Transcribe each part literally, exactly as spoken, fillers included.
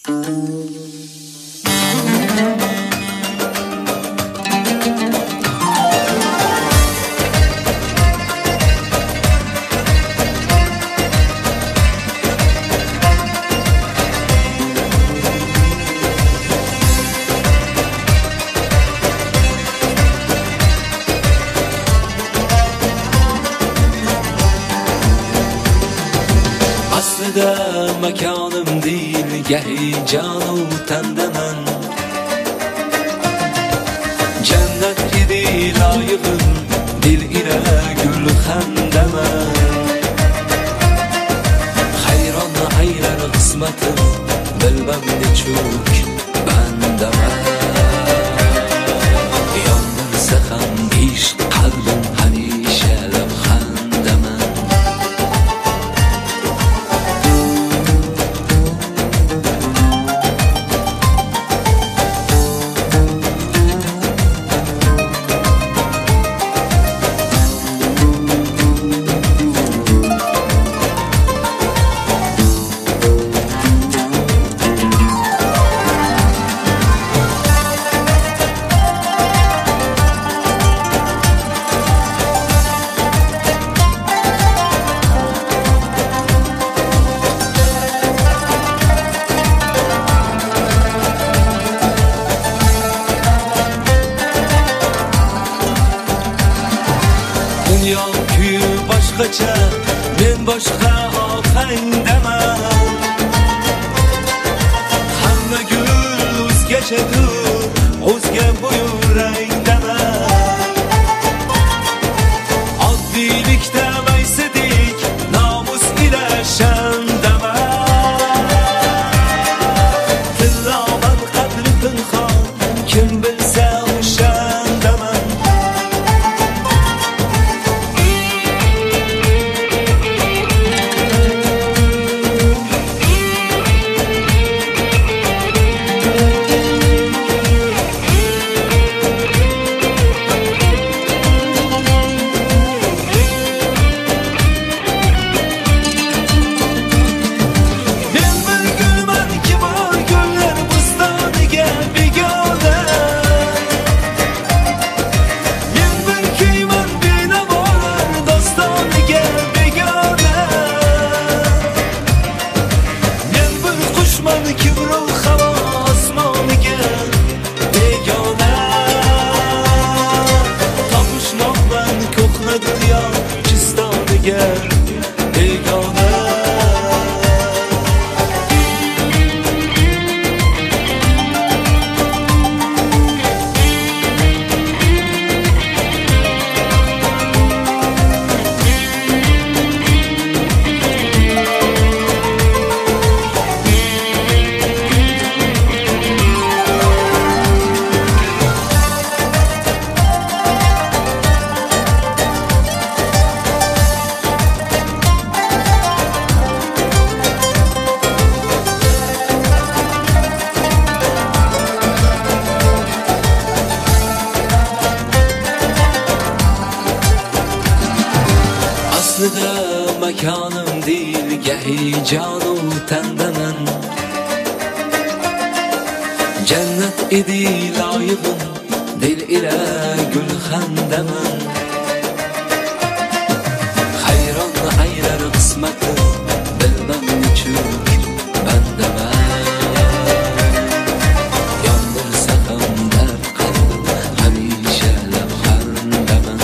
Aslida makonim değil, gahi jonu tandaman. Jannat edi loyig'im, dil ila gulxandaman. Hayron aylar qismatim, bilmam nechuk bandaman. Yondirsa ham ishq qalbim hamisha labxandaman. Dünya kuyi boshqacha, men boshqa ohangdaman. Hamma gul o'zgachadir, o'zga bu rangdaman. Oddiylikda maysidik, nomus ila shandaman. Tiloman qadri pinhon, kim bilsa o'shandaman. Aslida makonim değil, gahi jonu tandaman. Jannat edi loyig'im, dil ila gulxandaman. Hayron aylar qismatim, bilmam nechuk bandaman. Yondirsa ham dard qalbim, hamisha labxandaman.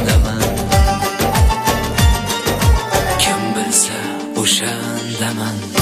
Kim bilsa o'shandaman.